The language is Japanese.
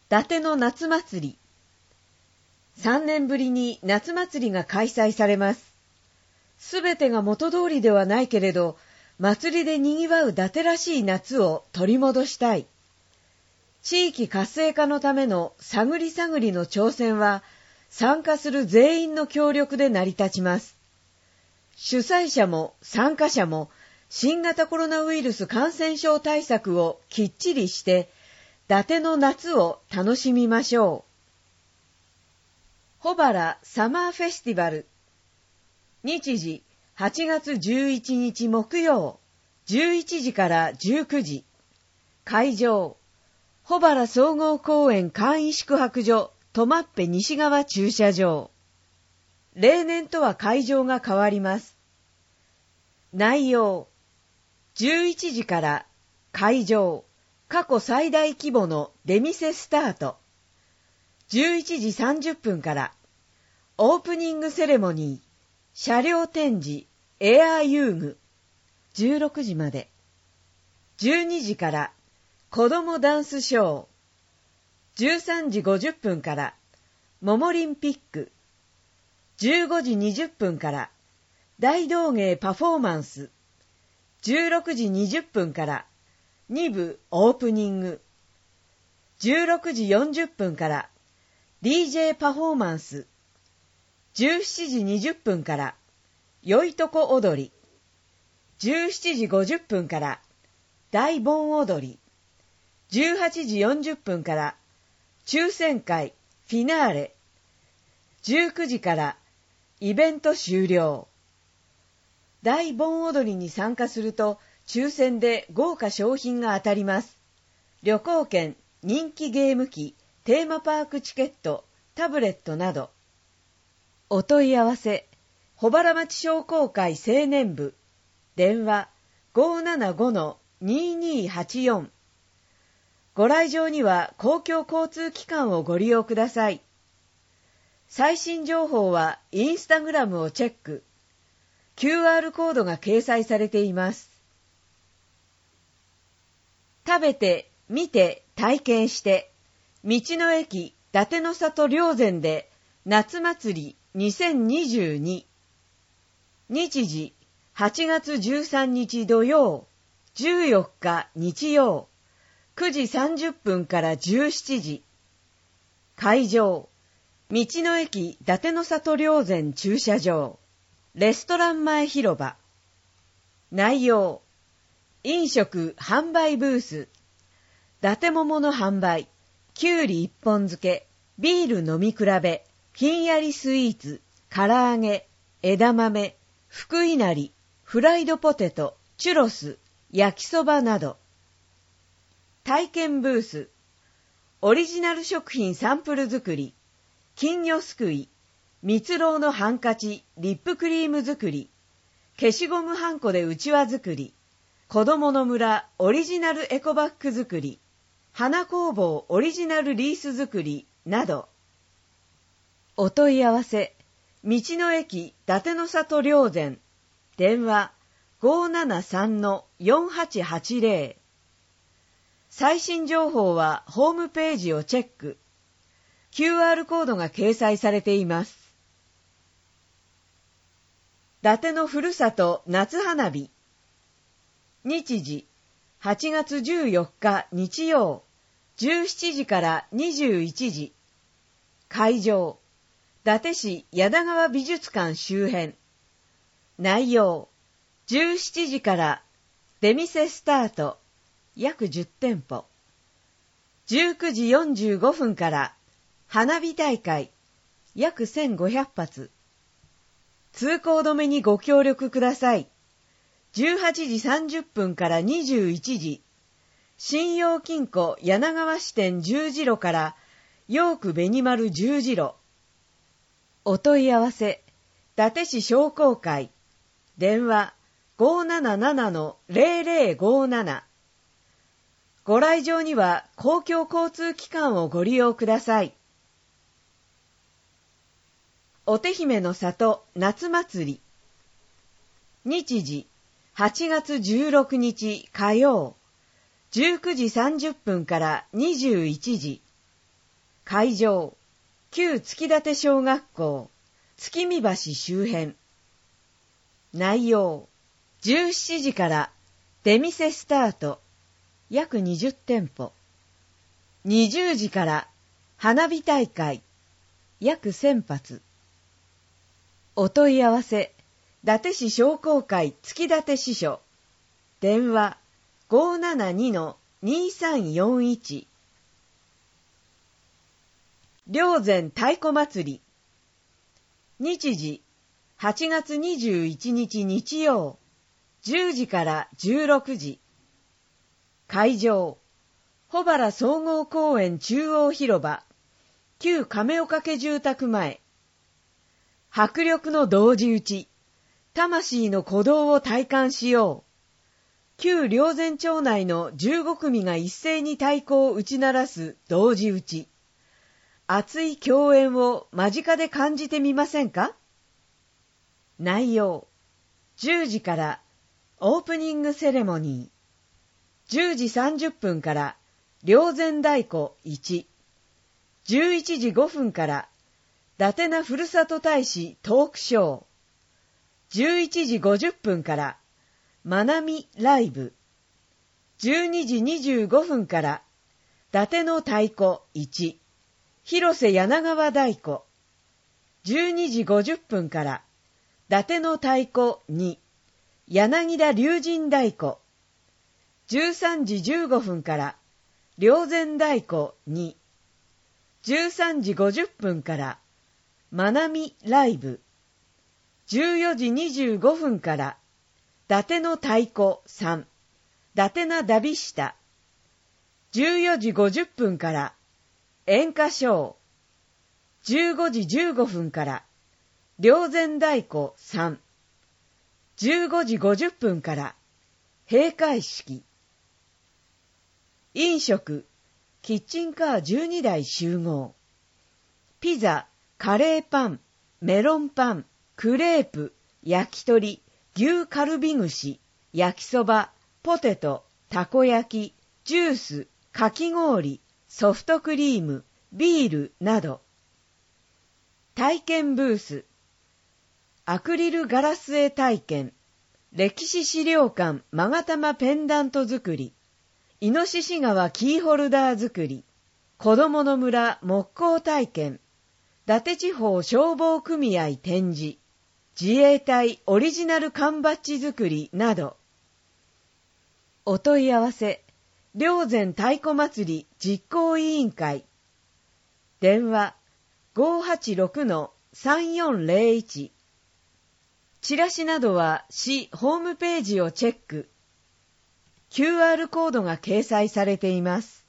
伊達の夏祭り。3年ぶりに夏祭りが開催されます。すべてが元通りではないけれど、祭りで賑わう伊達らしい夏を取り戻したい。地域活性化のための探り探りの挑戦は、参加する全員の協力で成り立ちます。主催者も参加者も新型コロナウイルス感染症対策をきっちりして、伊達の夏を楽しみましょう。保原サマーフェスティバル。日時8月11日木曜、11時から19時。会場、保原総合公園簡易宿泊所トマッペ西側駐車場。例年とは会場が変わります。内容、11時から会場、過去最大規模の出店スタート。11時30分からオープニングセレモニー、車両展示、エアー遊具。16時まで。12時から子供ダンスショー。13時50分からモモリンピック。15時20分から大道芸パフォーマンス。16時20分から2部オープニング。16時40分から DJ パフォーマンス。17時20分からよいとこ踊り。17時50分から大盆踊り。18時40分から抽選会フィナーレ。19時からイベント終了。大盆踊りに参加すると抽選で豪華賞品が当たります。旅行券、人気ゲーム機、テーマパークチケット、タブレットなど。お問い合わせ、保原町商工会青年部。電話 575-2284。ご来場には公共交通機関をご利用ください。最新情報はインスタグラムをチェック。QR コードが掲載されています。食べて、見て、体験して、道の駅伊達の里霊山で夏祭り2022。日時8月13日土曜、14日日曜、9時30分から17時。会場、道の駅伊達の里霊山駐車場。レストラン前広場。内容、飲食販売ブース、伊達桃の販売、きゅうり一本漬け、ビール飲み比べ、ひんやりスイーツ、唐揚げ、枝豆、ふくいなり、フライドポテト、チュロス、焼きそばなど。体験ブース、オリジナル食品サンプル作り、金魚すくい、蜜蝋のハンカチ、リップクリーム作り、消しゴムはんこでうちわ作り、子供の村オリジナルエコバッグ作り、花工房オリジナルリース作りなど。お問い合わせ、道の駅伊達の里霊山。電話 573-4880。最新情報はホームページをチェック。QR コードが掲載されています。伊達のふるさと夏花火。日時8月14日日曜、17時から21時。会場、伊達市柳川美術館周辺。内容、17時から出店スタート、約10店舗。19時45分から花火大会、約1500発。通行止めにご協力ください。18時30分から21時。信用金庫柳川支店十字路からヨーク紅丸十字路。お問い合わせ、伊達市商工会。電話 577-0057。ご来場には公共交通機関をご利用ください。お手姫の里夏祭り。日時8月16日火曜、19時30分から21時。 会場、旧月立小学校、月見橋周辺。内容、17時から出店スタート、約20店舗。20時から花火大会、約1000発。お問い合わせ、伊達市商工会月立支所。電話 572-2341。霊山太鼓祭り。日時、8月21日日曜、10時から16時。会場、保原総合公園中央広場、旧亀岡家住宅前。迫力の同時打ち、魂の鼓動を体感しよう。旧霊山町内の15組が一斉に太鼓を打ち鳴らす同時打ち。熱い共演を間近で感じてみませんか？内容、10時からオープニングセレモニー。10時30分から霊山太鼓1。11時5分から伊達なふるさと大使トークショー。11時50分からまなみライブ。12時25分から伊達の太鼓1。広瀬柳川太鼓。12時50分から伊達の太鼓2。柳田龍神太鼓。13時15分から霊山太鼓2。13時50分からまなみライブ。14時25分から伊達の太鼓3。伊達なダビシタ。14時50分から演歌ショー。15時15分から霊山太鼓3。15時50分から閉会式。飲食、キッチンカー12台集合。ピザ、カレーパン、メロンパン、クレープ、焼き鳥、牛カルビ串、焼きそば、ポテト、たこ焼き、ジュース、かき氷、ソフトクリーム、ビールなど。体験ブース。アクリルガラス絵体験。歴史資料館勾玉ペンダント作り。イノシシ川キーホルダー作り。子供の村木工体験。伊達地方消防組合展示。自衛隊オリジナル缶バッジ作りなど。お問い合わせ、霊山太鼓祭り実行委員会。電話 586-3401。チラシなどは市ホームページをチェック。QR コードが掲載されています。